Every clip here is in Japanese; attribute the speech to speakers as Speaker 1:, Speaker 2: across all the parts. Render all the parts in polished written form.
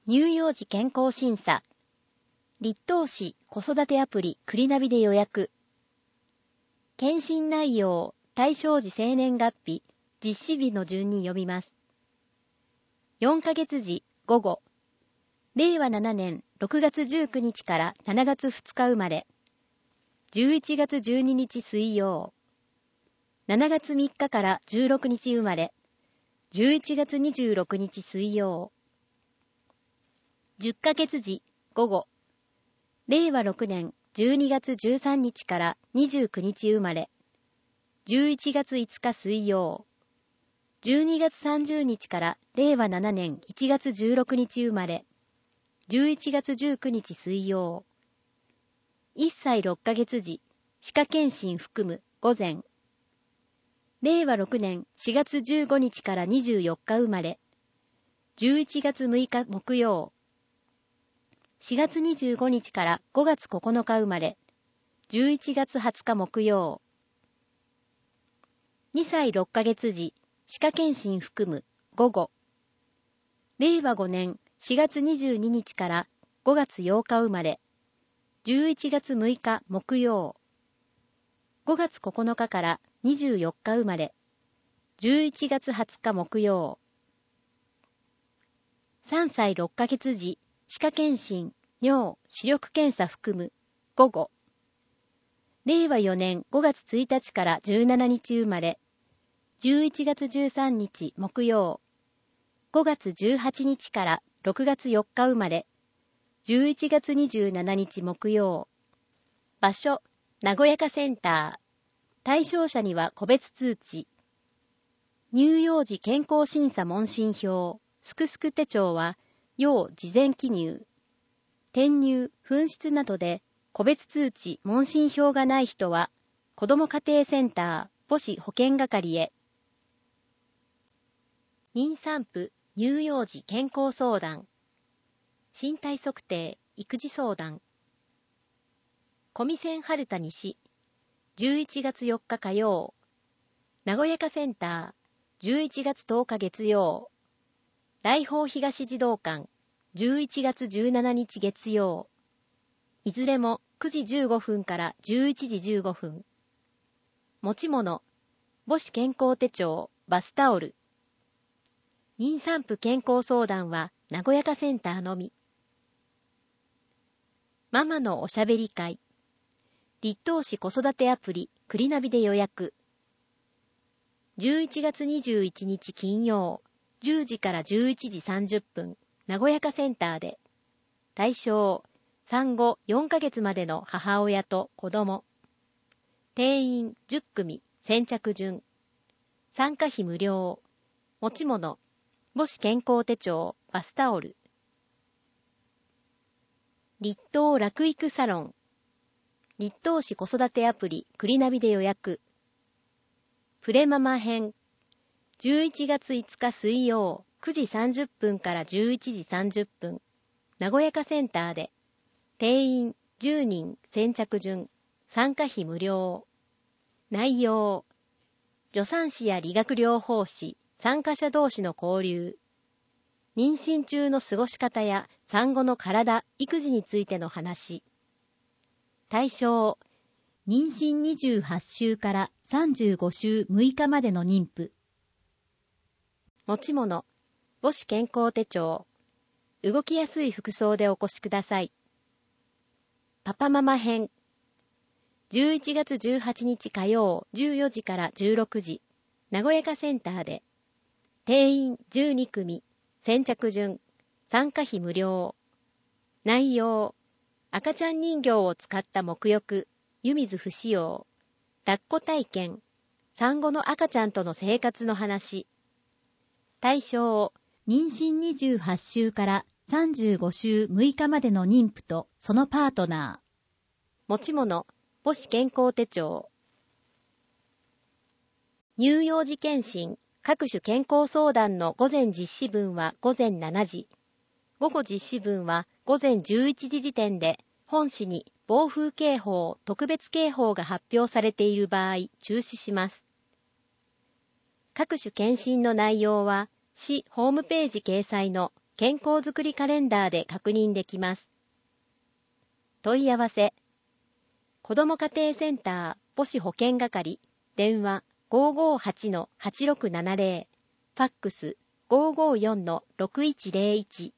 Speaker 1: 乳幼児健康審査。立東市子育てアプリクリナビで予約。検診内容、対象時生年月日、実施日の順に読みます。4ヶ月時午後。令和7年6月19日から7月2日生まれ。11月12日水曜。7月3日から16日生まれ。11月26日水曜。10ヶ月時午後。令和6年12月13日から29日生まれ。11月5日水曜。12月30日から令和7年1月16日生まれ。11月19日水曜。1歳6ヶ月時、歯科検診含む午前。令和6年4月15日から24日生まれ。11月6日木曜。4月25日から5月9日生まれ。11月20日木曜。2歳6ヶ月時、歯科検診含む午後。令和5年4月22日から5月8日生まれ。11月6日木曜。5月9日から24日生まれ。11月20日木曜。3歳6ヶ月時、歯科検診、尿、視力検査含む午後。令和4年5月1日から17日生まれ。11月13日木曜。5月18日から6月4日生まれ。11月27日木曜。場所、和やかセンター。対象者には個別通知。乳幼児健康審査問診票、すくすく手帳は、要事前記入。転入、紛失などで、個別通知問診票がない人は、子ども家庭センター、母子保健係へ。妊産婦、乳幼児健康相談。身体測定、育児相談。小見線春田西、11月4日火曜。和やかセンター、11月10日月曜。大宝東児童館、11月17日月曜。いずれも9時15分から11時15分。持ち物、母子健康手帳、バスタオル。妊産婦健康相談は和やかセンターのみ。ママのおしゃべり会。立東市子育てアプリクリナビで予約。11月21日金曜、10時から11時30分、和やかセンターで。対象、産後4ヶ月までの母親と子供。定員10組、先着順。参加費無料。持ち物、母子健康手帳、バスタオル。立東楽育サロン。立東市子育てアプリクリナビで予約。プレママ編。11月5日水曜9時30分から11時30分。和やかセンターで。定員10人先着順。参加費無料。内容。助産師や理学療法士、参加者同士の交流。妊娠中の過ごし方や産後の体、育児についての話。対象、妊娠28週から35週6日までの妊婦。持ち物、母子健康手帳。動きやすい服装でお越しください。パパママ編。11月18日火曜14時から16時、和やかセンターで。定員12組。先着順、参加費無料。内容、赤ちゃん人形を使った沐浴、湯水不使用、抱っこ体験、産後の赤ちゃんとの生活の話。対象、妊娠28週から35週6日までの妊婦とそのパートナー。持ち物、母子健康手帳。乳幼児検診、各種健康相談の午前実施分は午前7時。午後実施分は午前11時時点で本市に暴風警報、特別警報が発表されている場合、中止します。各種検診の内容は市ホームページ掲載の健康づくりカレンダーで確認できます。問い合わせ。子ども家庭センター母子保健係、電話 558-8670、ファックス 554-6101。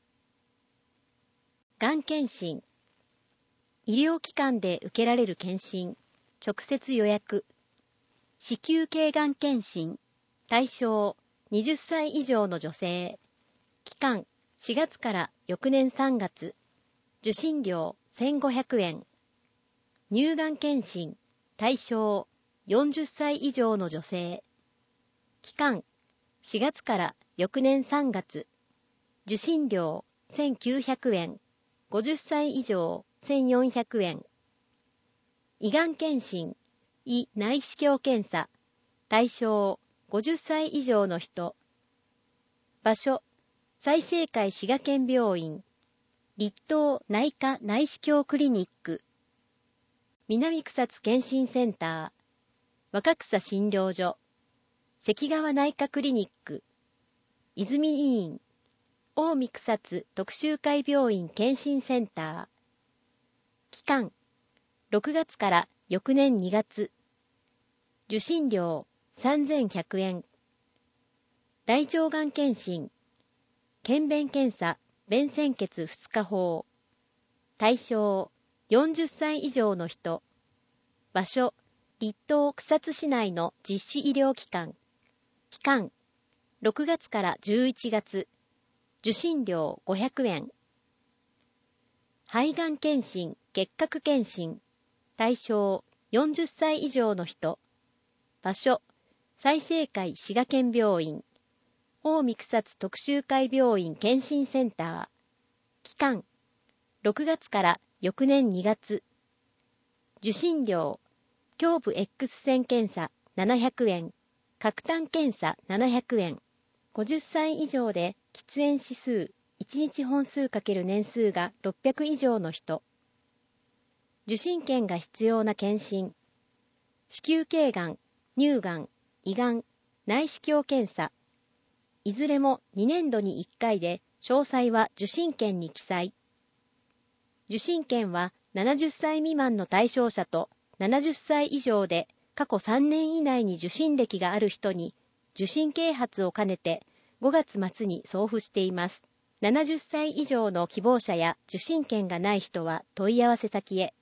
Speaker 1: がん検診。医療機関で受けられる検診、直接予約。子宮頸がん検診、対象20歳以上の女性。期間4月から翌年3月。受診料1500円。乳がん検診、対象40歳以上の女性。期間4月から翌年3月。受診料1900円。50歳以上1400円。胃がん検診、胃内視鏡検査、対象50歳以上の人。場所、済生会滋賀県病院、立東内科内視鏡クリニック、南草津検診センター、若草診療所、関川内科クリニック、泉医院、近江草津特集会病院検診センター。期間6月から翌年2月。受診料3100円。大腸がん検診、検便検査、便潜血2日法。対象40歳以上の人。場所、立東草津市内の実施医療機関。期間6月から11月。受診料500円。肺がん検診、結核検診。対象40歳以上の人。場所、済生会滋賀県病院、近江草津特集会病院検診センター。期間6月から翌年2月。受診料、胸部 X 線検査700円。角炭検査700円。50歳以上で喫煙指数1日本数×年数が600以上の人。受診券が必要な検診。子宮頸がん、乳がん、胃がん、内視鏡検査。いずれも2年度に1回で、詳細は受診券に記載。受診券は70歳未満の対象者と70歳以上で過去3年以内に受診歴がある人に受診啓発を兼ねて5月末に送付しています。70歳以上の希望者や受診券がない人は問い合わせ先へ。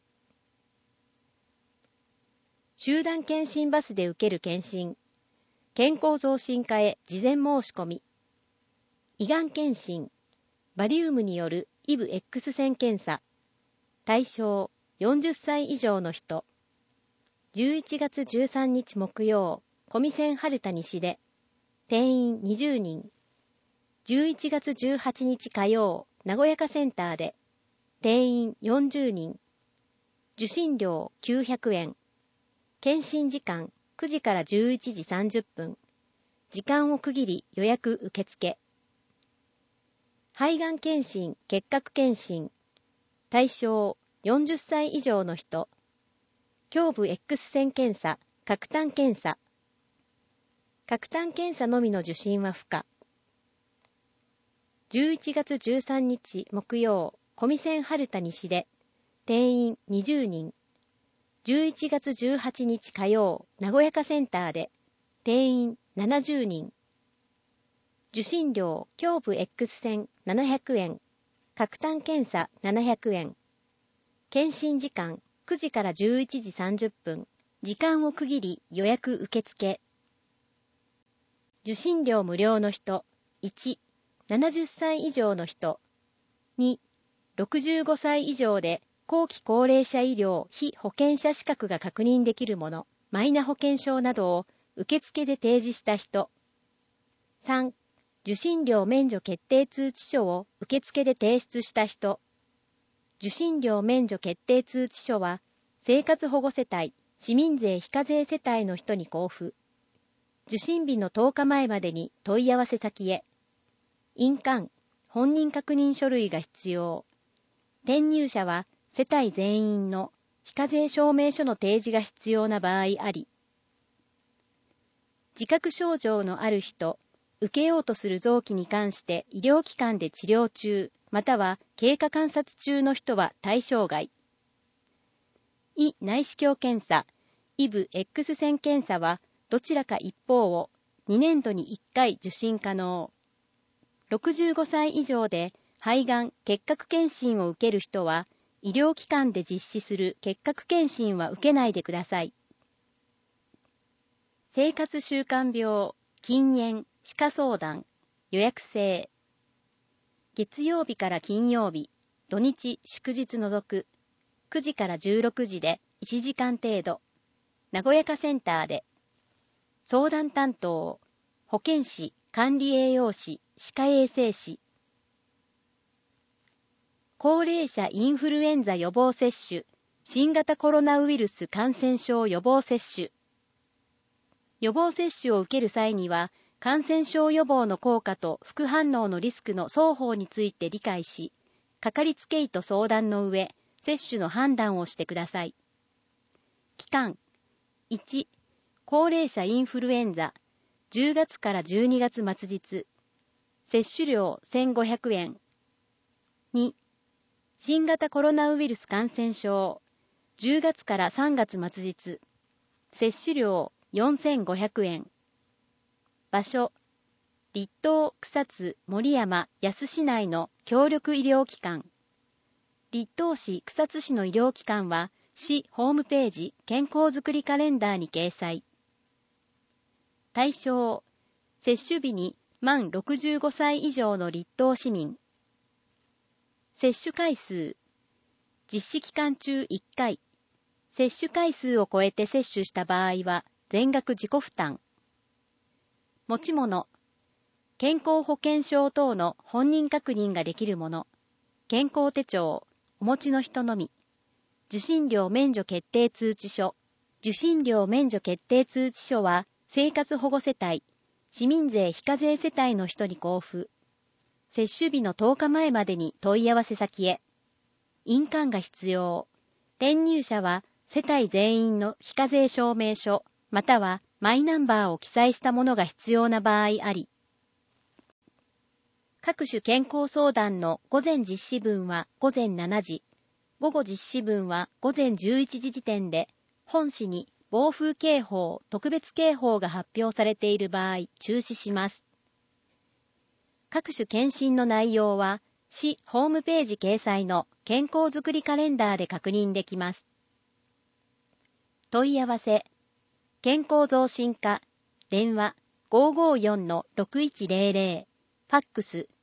Speaker 1: 集団検診バスで受ける検診。健康増進課へ事前申し込み。胃がん検診。バリウムによるイブ X 線検査。対象40歳以上の人。11月13日木曜、小見線春田西で。定員20人。11月18日火曜、名古屋家センターで。定員40人。受診料900円。検診時間9時から11時30分。時間を区切り予約受付。肺がん検診、結核検診。対象40歳以上の人。胸部 X 線検査、角炭検査。角炭検査のみの受診は不可。11月13日木曜、小見線春田西で。定員20人。11月18日火曜、名古屋家センターで。定員70人。受診料、胸部 X 線700円。角炭検査700円。検診時間9時から11時30分。時間を区切り予約受付。受診料無料の人。1、70歳以上の人。2、65歳以上で後期高齢者医療被保険者資格が確認できるもの、マイナ保険証などを受付で提示した人。3、受診料免除決定通知書を受付で提出した人。受診料免除決定通知書は、生活保護世帯、市民税非課税世帯の人に交付。受診日の10日前までに問い合わせ先へ。印鑑、本人確認書類が必要。転入者は世帯全員の非課税証明書の提示が必要な場合あり。自覚症状のある人、 受けようとする臓器に関して医療機関で治療中、または経過観察中の人は対象外。胃内視鏡検査、イブ X 線検査はどちらか一方を2年度に1回受診可能。65歳以上で肺がん結核検診を受ける人は、医療機関で実施する結核検診は受けないでください。生活習慣病、禁煙、歯科相談、予約制。月曜日から金曜日、土日祝日除く、9時から16時で1時間程度、名古屋家センターで。相談担当、保健師、管理栄養士、歯科衛生士。高齢者インフルエンザ予防接種、新型コロナウイルス感染症予防接種。予防接種を受ける際には、感染症予防の効果と副反応のリスクの双方について理解し、かかりつけ医と相談の上、接種の判断をしてください。期間1、高齢者インフルエンザ、10月から12月末日、接種料1500円。2、新型コロナウイルス感染症、10月から3月末日、接種料4500円。場所、立東、草津、森山、安市内の協力医療機関。立東市、草津市の医療機関は、市ホームページ健康づくりカレンダーに掲載。対象、接種日に満65歳以上の立東市民。接種回数、実施期間中1回。接種回数を超えて接種した場合は、全額自己負担。持ち物、健康保険証等の本人確認ができるもの、健康手帳、お持ちの人のみ、受信料免除決定通知書。受信料免除決定通知書は、生活保護世帯、市民税非課税世帯の人に交付。接種日の10日前までに問い合わせ先へ。印鑑が必要。転入者は、世帯全員の非課税証明書、またはマイナンバーを記載したものが必要な場合あり。各種健康相談の午前実施分は午前7時、午後実施分は午前11時時点で、本市に暴風警報、特別警報が発表されている場合、中止します。各種検診の内容は、市ホームページ掲載の健康づくりカレンダーで確認できます。問い合わせ、健康増進課、電話 554-6100、ファックス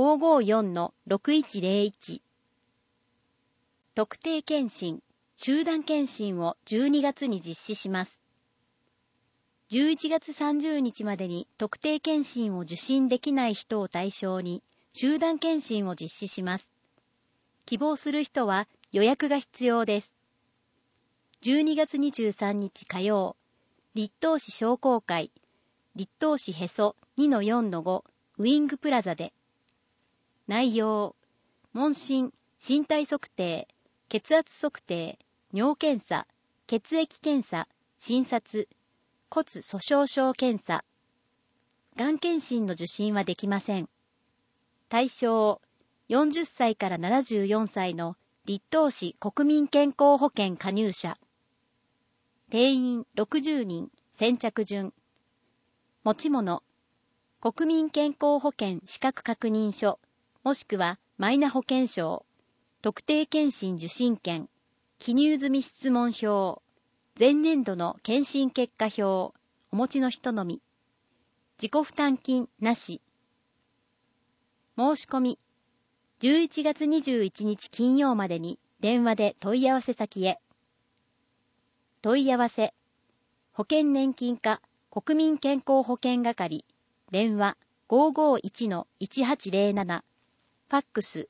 Speaker 1: 554-6101。特定健診、集団健診を12月に実施します。11月30日までに特定健診を受診できない人を対象に集団健診を実施します。希望する人は予約が必要です。12月23日火曜、立東市商工会、立東市へそ 2-4-5 ウィングプラザで。内容、問診、身体測定、血圧測定、尿検査、血液検査、診察、骨粗しょう症検査。がん検診の受診はできません。対象、40歳から74歳の立東市国民健康保険加入者。定員60人、先着順。持ち物、国民健康保険資格確認書、もしくはマイナ保険証、特定健診受診券、記入済み質問票、前年度の検診結果表、お持ちの人のみ。自己負担金なし。申し込み、11月21日金曜までに電話で問い合わせ先へ。問い合わせ、保険年金課国民健康保険係、電話 551-1807、ファックス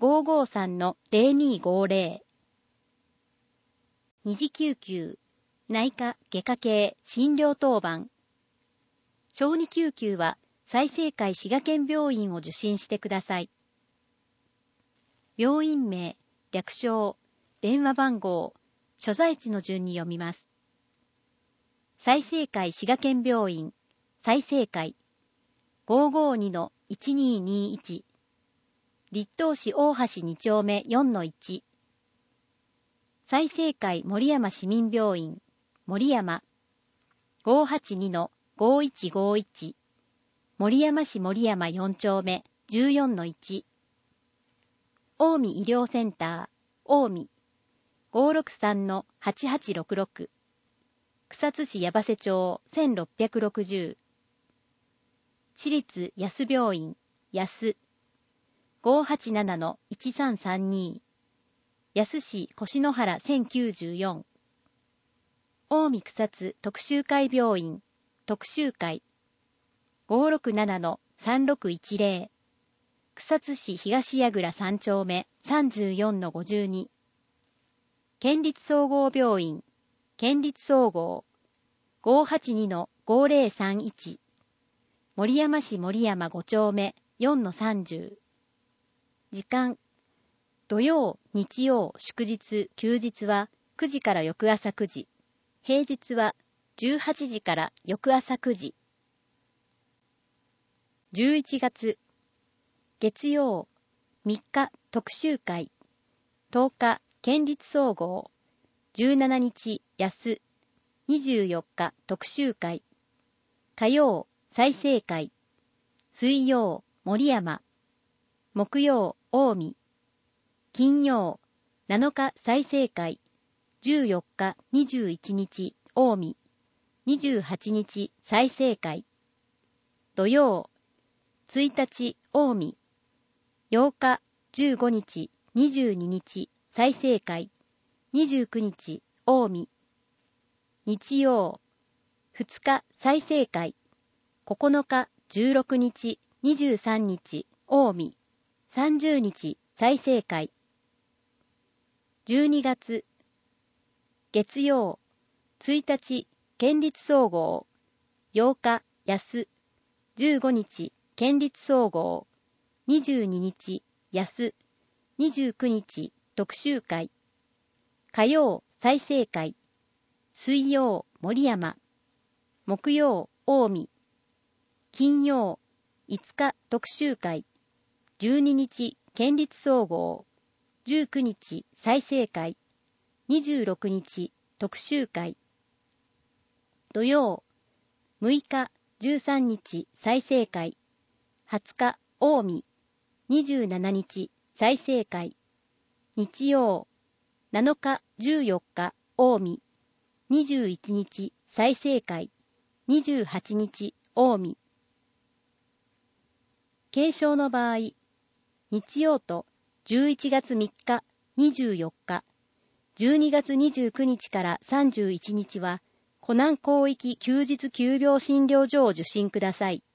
Speaker 1: 553-0250。二次救急、内科外科系診療当番。小児救急は済生会滋賀県病院を受診してください。病院名、略称、電話番号、所在地の順に読みます。済生会滋賀県病院、済生会。 552-1221 立東市大橋2丁目 4-1 済生会森山市民病院森山 582-5151 森山市森山4丁目 14-1 近江医療センター近江 563-8866 草津市矢橋町1660市立安病院安 587-1332 安市越野原1094近江草津特集会病院特集会 567-3610 草津市東櫓3丁目 34-52 県立総合病院県立総合 582-5031 森山市森山5丁目 4-30 時間土曜、日曜、祝日、休日は9時から翌朝9時平日は18時から翌朝9時11月月曜3日特集会10日県立総合17日安24日特集会火曜済生会水曜森山木曜近江金曜7日済生会14日21日近江28日済生会土曜1日近江8日15日22日済生会29日近江日曜2日済生会9日16日23日近江30日済生会12月月曜1日県立総合8日安15日県立総合22日安29日特集会火曜済生会水曜森山木曜近江金曜5日特集会12日県立総合19日済生会26日特集会土曜6日13日済生会20日近江27日済生会日曜7日14日近江21日済生会28日近江軽症の場合日曜と11月3日24日12月29日から31日は湖南広域休日急病診療所を受診ください。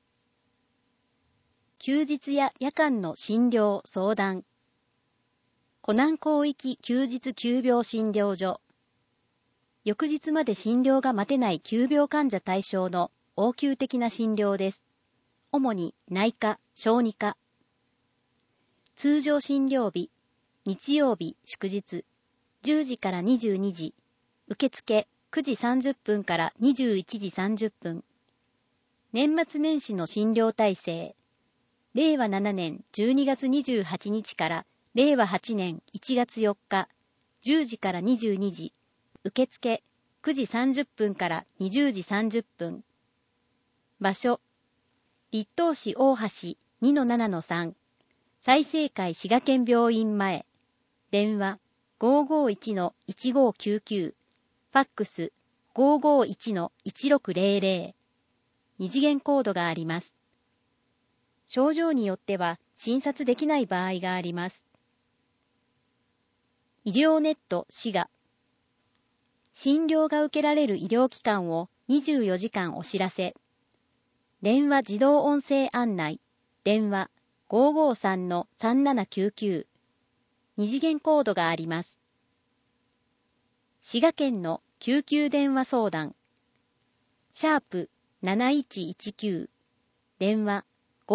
Speaker 1: 休日や夜間の診療相談湖南広域休日急病診療所翌日まで診療が待てない急病患者対象の応急的な診療です。主に内科、小児科。通常診療日、日曜日、祝日、10時から22時、受付9時30分から21時30分。年末年始の診療体制、令和7年12月28日から令和8年1月4日、10時から22時、受付9時30分から20時30分。場所、立東市大橋 2-7-3 済生会滋賀県病院前電話 551-1599 ファックス 551-1600 二次元コードがあります。症状によっては診察できない場合があります。医療ネット滋賀診療が受けられる医療機関を24時間お知らせ電話自動音声案内電話 553-3799 二次元コードがあります。滋賀県の救急電話相談#7119 電話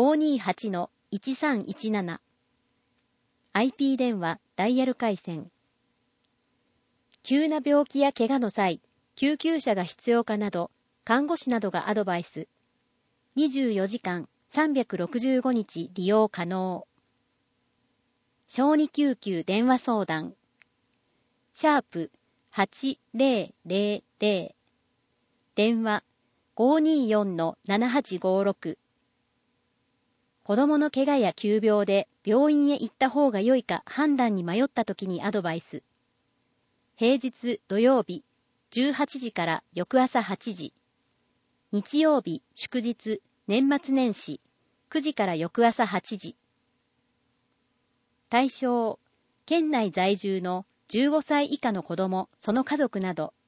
Speaker 1: 528-1317 IP 電話ダイヤル回線急な病気や怪我の際救急車が必要かなど看護師などがアドバイス 24時間365日利用可能。小児救急電話相談。#8000 電話 524-7856。子供の怪我や急病で病院へ行った方が良いか判断に迷った時にアドバイス。平日土曜日18時から翌朝8時。日曜日祝日年末年始9時から翌朝8時。対象、県内在住の15歳以下の子供、その家族など。